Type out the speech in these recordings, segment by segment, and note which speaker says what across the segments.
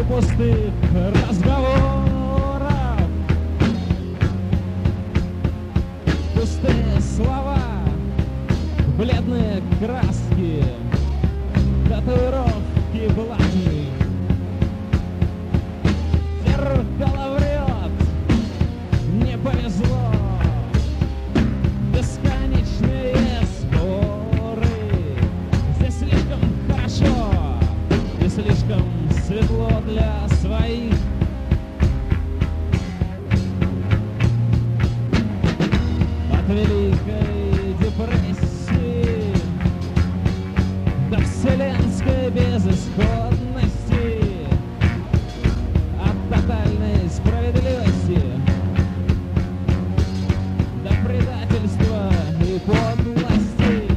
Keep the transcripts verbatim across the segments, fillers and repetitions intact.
Speaker 1: пустых разговоров. Пустые слова, бледные краски, татуировки блатные. Зеркало врет, не повезло. Бесконечные споры. Здесь слишком хорошо и слишком светло для своих. От Великой депрессии до вселенской безысходности, от тотальной справедливости до предательства и подлости.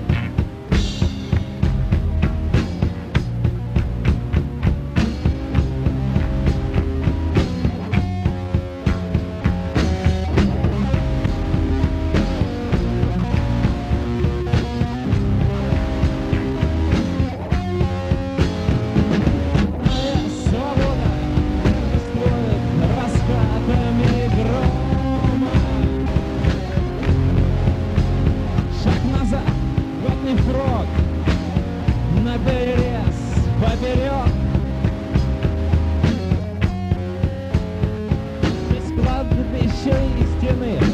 Speaker 1: Моя свобода исходит раскатами грома. Шаг назад, год не впрок, наперерез, поперек. Без кладбища и стены